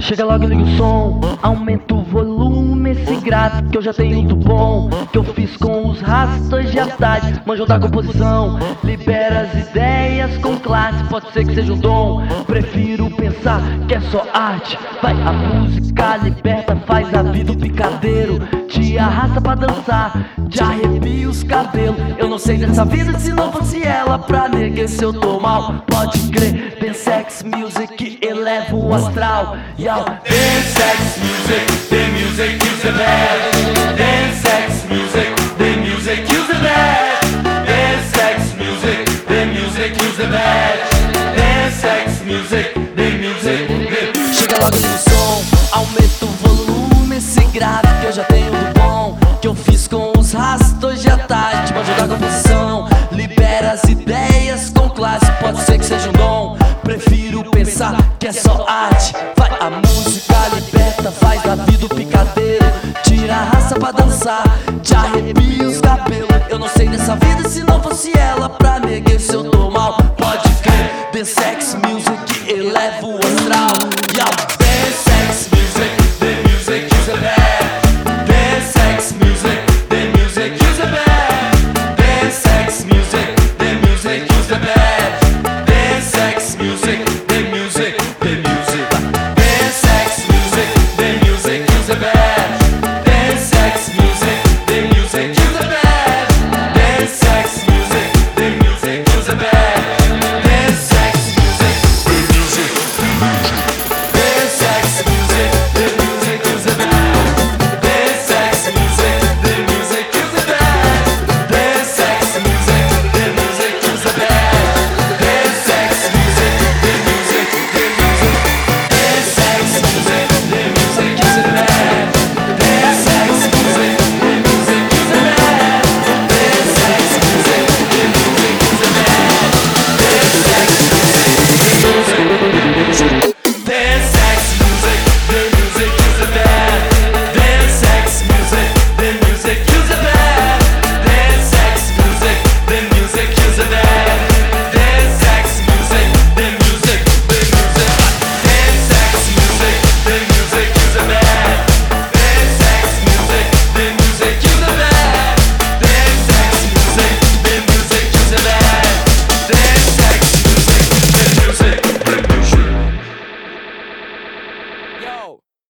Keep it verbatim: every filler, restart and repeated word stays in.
Chega logo e liga o som, aumenta o volume, esse grave que eu já tenho do bom, que eu fiz com os rastros de tarde, manjo da composição, libera as ideias com classe, pode ser que seja um dom, prefiro pensar que é só arte. Vai, a música liberta, faz a vida um picadeiro, te arrasta pra dançar, te arrepia os cabelos. Eu não sei dessa vida se não fosse ela pra negar se eu tô mal. Pode crer, tem sex music, eleva o astral. Yo, Dance sex music, the music kills the bad. Dance sex music, the music kills the bad. Dance sex music, the music kills the bad. Dance sex music, the music. chega logo no som, aumenta o volume, esse grave que eu já tenho do bom, que eu fiz com os rastros de tarde, manjo da composição, libera as ideias com classe, pode ser que seja um dom, prefiro pensar que é só arte. Vai, a música liberta, faz da vida o picadeiro, tira a raça pra dançar, te arrepia os cabelos. Eu não sei dessa vida se não fosse ela pra negar se eu tô mal. Pode crer, the sex music,